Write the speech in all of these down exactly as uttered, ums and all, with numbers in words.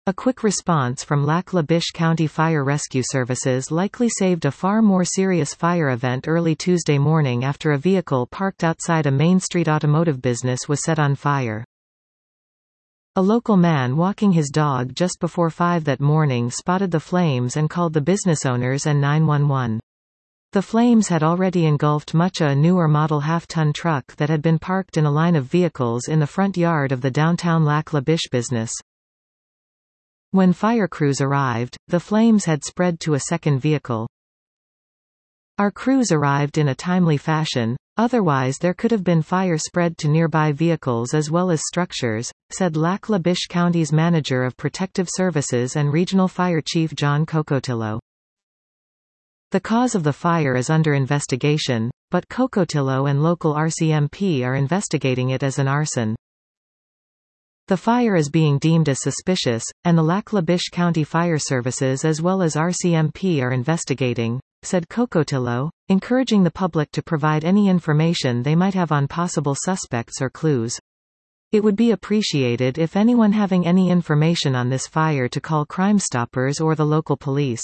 A quick response from Lac La Biche County Fire Rescue Services likely saved a far more serious fire event early Tuesday morning after a vehicle parked outside a Main Street automotive business was set on fire. A local man walking his dog just before five that morning spotted the flames and called the business owners and nine one one. The flames had already engulfed much a newer model half-ton truck that had been parked in a line of vehicles in the front yard of the downtown Lac La Biche business. When fire crews arrived, the flames had spread to a second vehicle. Our crews arrived in a timely fashion, otherwise there could have been fire spread to nearby vehicles as well as structures, said Lac La Biche County's Manager of Protective Services and Regional Fire Chief John Cocotillo. The cause of the fire is under investigation, but Cocotillo and local R C M P are investigating it as an arson. The fire is being deemed as suspicious, and the Lac La Biche County Fire Services as well as R C M P are investigating, said Cocotillo, encouraging the public to provide any information they might have on possible suspects or clues. It would be appreciated if anyone having any information on this fire to call Crime Stoppers or the local police.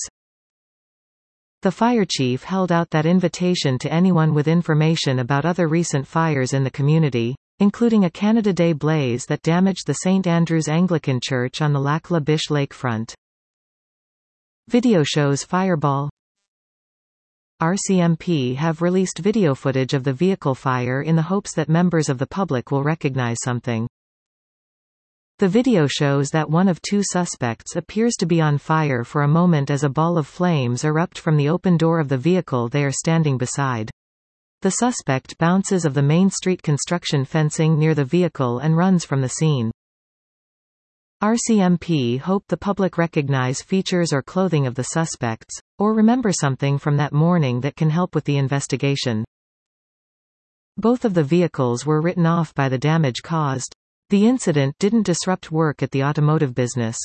The fire chief held out that invitation to anyone with information about other recent fires in the community, including a Canada Day blaze that damaged the Saint Andrew's Anglican Church on the Lac La Biche lakefront. Video shows fireball. R C M P have released video footage of the vehicle fire in the hopes that members of the public will recognize something. The video shows that one of two suspects appears to be on fire for a moment as a ball of flames erupt from the open door of the vehicle they are standing beside. The suspect bounces of the Main Street construction fencing near the vehicle and runs from the scene. R C M P hope the public recognize features or clothing of the suspects, or remember something from that morning that can help with the investigation. Both of the vehicles were written off by the damage caused. The incident didn't disrupt work at the automotive business.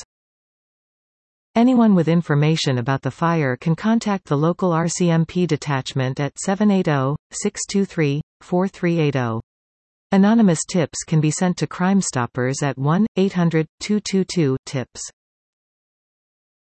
Anyone with information about the fire can contact the local R C M P detachment at seven eight zero, six two three, four three eight zero. Anonymous tips can be sent to Crime Stoppers at one eight hundred, two two two, TIPS.